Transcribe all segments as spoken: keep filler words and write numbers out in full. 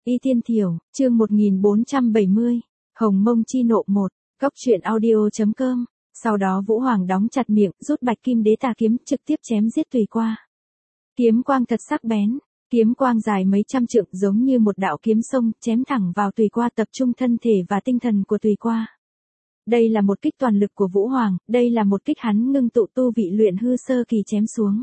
Y Tiên Thiểu, chương một nghìn bốn trăm bảy mươi, Hồng Mông Chi Nộ một, Cốc truyện audio.com. Sau đó Vũ Hoàng đóng chặt miệng, rút bạch kim đế tà kiếm, trực tiếp chém giết Tùy Qua. Kiếm quang thật sắc bén, kiếm quang dài mấy trăm trượng giống như một đạo kiếm sông, chém thẳng vào Tùy Qua, tập trung thân thể và tinh thần của Tùy Qua. Đây là một kích toàn lực của Vũ Hoàng, đây là một kích hắn ngưng tụ tu vị luyện hư sơ kỳ chém xuống.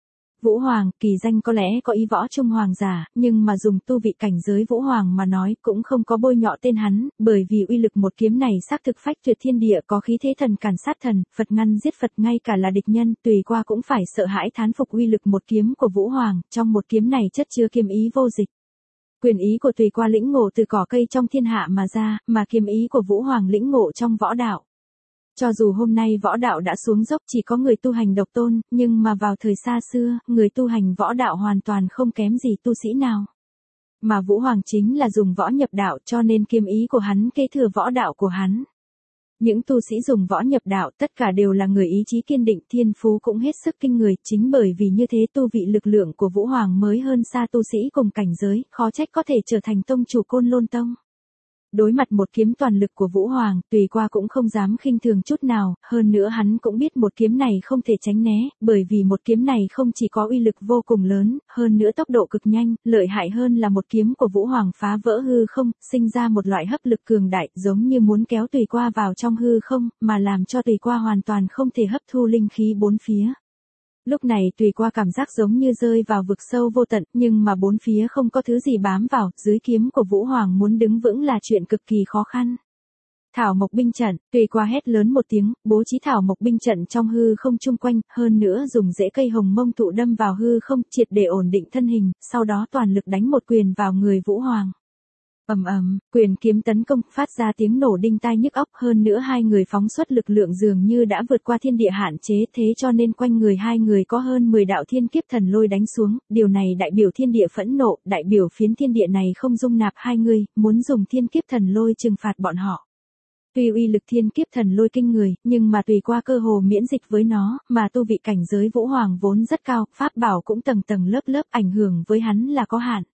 Vũ Hoàng, kỳ danh có lẽ có ý võ trung hoàng giả, nhưng mà dùng tu vị cảnh giới Vũ Hoàng mà nói cũng không có bôi nhọ tên hắn, bởi vì uy lực một kiếm này xác thực phách tuyệt thiên địa, có khí thế thần cản sát thần, Phật ngăn giết Phật, ngay cả là địch nhân, Tùy Qua cũng phải sợ hãi thán phục uy lực một kiếm của Vũ Hoàng, trong một kiếm này chất chứa kiếm ý vô dịch. Quyền ý của Tùy Qua lĩnh ngộ từ cỏ cây trong thiên hạ mà ra, mà kiếm ý của Vũ Hoàng lĩnh ngộ trong võ đạo. Cho dù hôm nay võ đạo đã xuống dốc, chỉ có người tu hành độc tôn, nhưng mà vào thời xa xưa, người tu hành võ đạo hoàn toàn không kém gì tu sĩ nào. Mà Vũ Hoàng chính là dùng võ nhập đạo, cho nên kiếm ý của hắn kế thừa võ đạo của hắn. Những tu sĩ dùng võ nhập đạo tất cả đều là người ý chí kiên định, thiên phú cũng hết sức kinh người, chính bởi vì như thế tu vị lực lượng của Vũ Hoàng mới hơn xa tu sĩ cùng cảnh giới, khó trách có thể trở thành tông chủ Côn Lôn Tông. Đối mặt một kiếm toàn lực của Vũ Hoàng, Tùy Qua cũng không dám khinh thường chút nào, hơn nữa hắn cũng biết một kiếm này không thể tránh né, bởi vì một kiếm này không chỉ có uy lực vô cùng lớn, hơn nữa tốc độ cực nhanh, lợi hại hơn là một kiếm của Vũ Hoàng phá vỡ hư không, sinh ra một loại hấp lực cường đại, giống như muốn kéo Tùy Qua vào trong hư không, mà làm cho Tùy Qua hoàn toàn không thể hấp thu linh khí bốn phía. Lúc này Tùy Qua cảm giác giống như rơi vào vực sâu vô tận, nhưng mà bốn phía không có thứ gì bám vào, dưới kiếm của Vũ Hoàng muốn đứng vững là chuyện cực kỳ khó khăn. Thảo Mộc binh trận, Tùy Qua hét lớn một tiếng, bố trí Thảo Mộc binh trận trong hư không chung quanh, hơn nữa dùng rễ cây hồng mông thụ đâm vào hư không, triệt để ổn định thân hình, sau đó toàn lực đánh một quyền vào người Vũ Hoàng. Ầm ầm, quyền kiếm tấn công, phát ra tiếng nổ đinh tai nhức óc, hơn nữa hai người phóng xuất lực lượng dường như đã vượt qua thiên địa hạn chế, thế cho nên quanh người hai người có hơn mười đạo thiên kiếp thần lôi đánh xuống, điều này đại biểu thiên địa phẫn nộ, đại biểu phiến thiên địa này không dung nạp hai người, muốn dùng thiên kiếp thần lôi trừng phạt bọn họ. Tuy uy lực thiên kiếp thần lôi kinh người, nhưng mà Tùy Qua cơ hồ miễn dịch với nó, mà tu vị cảnh giới Vũ Hoàng vốn rất cao, pháp bảo cũng tầng tầng lớp lớp, ảnh hưởng với hắn là có hạn.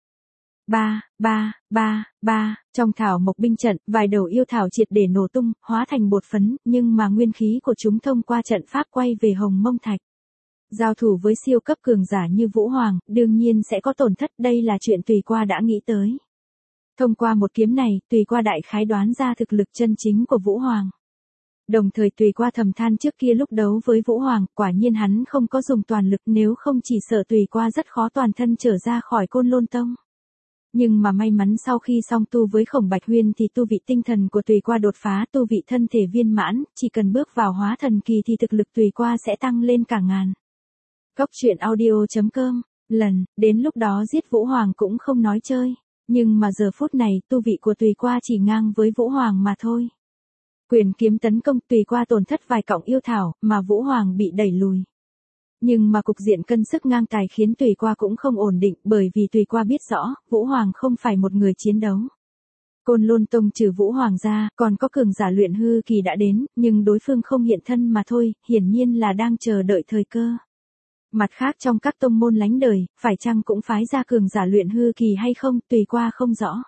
Ba, ba, ba, ba, trong Thảo Mộc binh trận, vài đầu yêu thảo triệt để nổ tung, hóa thành bột phấn, nhưng mà nguyên khí của chúng thông qua trận pháp quay về Hồng Mông Thạch. Giao thủ với siêu cấp cường giả như Vũ Hoàng, đương nhiên sẽ có tổn thất, đây là chuyện Tùy Qua đã nghĩ tới. Thông qua một kiếm này, Tùy Qua đại khái đoán ra thực lực chân chính của Vũ Hoàng. Đồng thời Tùy Qua thầm than trước kia lúc đấu với Vũ Hoàng, quả nhiên hắn không có dùng toàn lực, nếu không chỉ sợ Tùy Qua rất khó toàn thân trở ra khỏi Côn Lôn Tông. Nhưng mà may mắn sau khi song tu với Khổng Bạch Huyên thì tu vị tinh thần của Tùy Qua đột phá, tu vị thân thể viên mãn, chỉ cần bước vào hóa thần kỳ thì thực lực Tùy Qua sẽ tăng lên cả ngàn. Cốc truyện audio.com, lần, đến lúc đó giết Vũ Hoàng cũng không nói chơi, nhưng mà giờ phút này tu vị của Tùy Qua chỉ ngang với Vũ Hoàng mà thôi. Quyền kiếm tấn công, Tùy Qua tổn thất vài cọng yêu thảo, mà Vũ Hoàng bị đẩy lùi. Nhưng mà cục diện cân sức ngang tài khiến Tùy Qua cũng không ổn định, bởi vì Tùy Qua biết rõ, Vũ Hoàng không phải một người chiến đấu. Côn Lôn Tông trừ Vũ Hoàng ra, còn có cường giả luyện hư kỳ đã đến, nhưng đối phương không hiện thân mà thôi, hiển nhiên là đang chờ đợi thời cơ. Mặt khác trong các tông môn lánh đời, phải chăng cũng phái ra cường giả luyện hư kỳ hay không, Tùy Qua không rõ.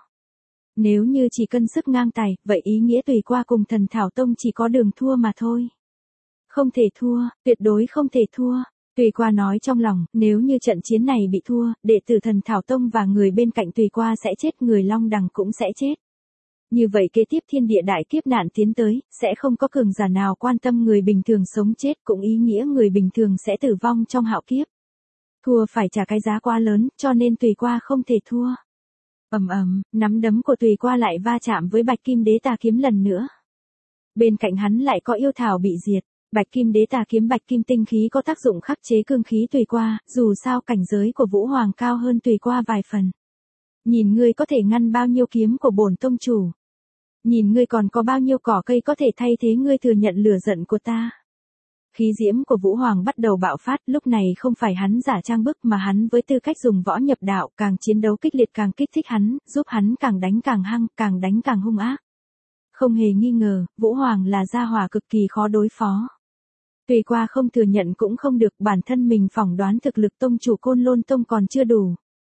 Nếu như chỉ cân sức ngang tài, vậy ý nghĩa Tùy Qua cùng Thần Thảo Tông chỉ có đường thua mà thôi. Không thể thua, tuyệt đối không thể thua. Tùy Qua nói trong lòng, nếu như trận chiến này bị thua, đệ tử Thần Thảo Tông và người bên cạnh Tùy Qua sẽ chết, người Long Đằng cũng sẽ chết. Như vậy kế tiếp thiên địa đại kiếp nạn tiến tới, sẽ không có cường giả nào quan tâm người bình thường sống chết, cũng ý nghĩa người bình thường sẽ tử vong trong hạo kiếp. Thua phải trả cái giá quá lớn, cho nên Tùy Qua không thể thua. Ầm ầm, nắm đấm của Tùy Qua lại va chạm với Bạch Kim Đế Tà kiếm lần nữa. Bên cạnh hắn lại có yêu thảo bị diệt. Bạch Kim Đế Tà kiếm bạch kim tinh khí có tác dụng khắc chế cương khí Tùy Qua, dù sao cảnh giới của Vũ Hoàng cao hơn Tùy Qua vài phần. Nhìn ngươi có thể ngăn bao nhiêu kiếm của bổn tông chủ. Nhìn ngươi còn có bao nhiêu cỏ cây có thể thay thế ngươi thừa nhận lửa giận của ta. Khí diễm của Vũ Hoàng bắt đầu bạo phát, lúc này không phải hắn giả trang bức mà hắn với tư cách dùng võ nhập đạo, càng chiến đấu kích liệt càng kích thích hắn, giúp hắn càng đánh càng hăng, càng đánh càng hung ác. Không hề nghi ngờ, Vũ Hoàng là gia hỏa cực kỳ khó đối phó. Tùy Qua không thừa nhận cũng không được, bản thân mình phỏng đoán thực lực tông chủ Côn Lôn Tông còn chưa đủ.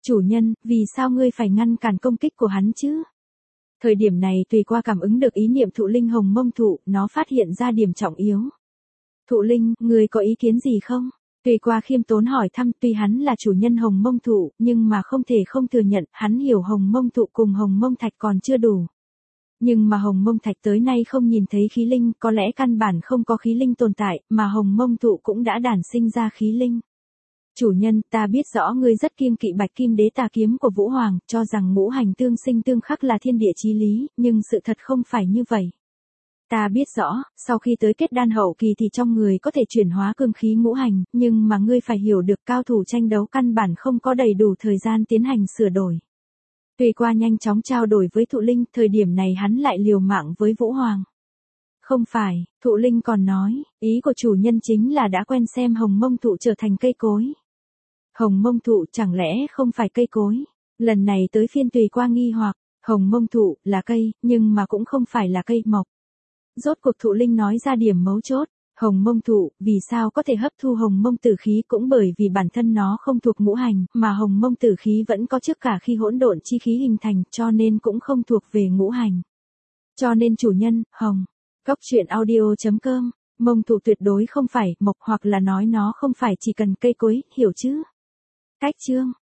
Chủ nhân, vì sao ngươi phải ngăn cản công kích của hắn chứ? Thời điểm này Tùy Qua cảm ứng được ý niệm thụ linh hồng mông thụ, nó phát hiện ra điểm trọng yếu. Thụ linh, ngươi có ý kiến gì không? Tùy Qua khiêm tốn hỏi thăm, tuy hắn là chủ nhân hồng mông thụ, nhưng mà không thể không thừa nhận, hắn hiểu hồng mông thụ cùng hồng mông thạch còn chưa đủ. Nhưng mà hồng mông thạch tới nay không nhìn thấy khí linh, có lẽ căn bản không có khí linh tồn tại, mà hồng mông thụ cũng đã đản sinh ra khí linh. Chủ nhân, ta biết rõ ngươi rất kiêng kỵ bạch kim đế tà kiếm của Vũ Hoàng, cho rằng ngũ hành tương sinh tương khắc là thiên địa chí lý, nhưng sự thật không phải như vậy. Ta biết rõ, sau khi tới kết đan hậu kỳ thì trong người có thể chuyển hóa cương khí ngũ hành, nhưng mà ngươi phải hiểu được cao thủ tranh đấu căn bản không có đầy đủ thời gian tiến hành sửa đổi. Tùy Qua nhanh chóng trao đổi với Thụ Linh, thời điểm này hắn lại liều mạng với Vũ Hoàng. Không phải, Thụ Linh còn nói, ý của chủ nhân chính là đã quen xem hồng mông thụ trở thành cây cối. Hồng mông thụ chẳng lẽ không phải cây cối? Lần này tới phiên Tùy Qua nghi hoặc, hồng mông thụ là cây, nhưng mà cũng không phải là cây mọc. Rốt cuộc Thụ Linh nói ra điểm mấu chốt, hồng mông thụ, vì sao có thể hấp thu hồng mông tử khí cũng bởi vì bản thân nó không thuộc ngũ hành, mà hồng mông tử khí vẫn có trước cả khi hỗn độn chi khí hình thành, cho nên cũng không thuộc về ngũ hành. Cho nên chủ nhân, hồng, góc truyện audio chấm com, mông thụ tuyệt đối không phải mộc, hoặc là nói nó không phải chỉ cần cây cối, hiểu chứ? Cách chương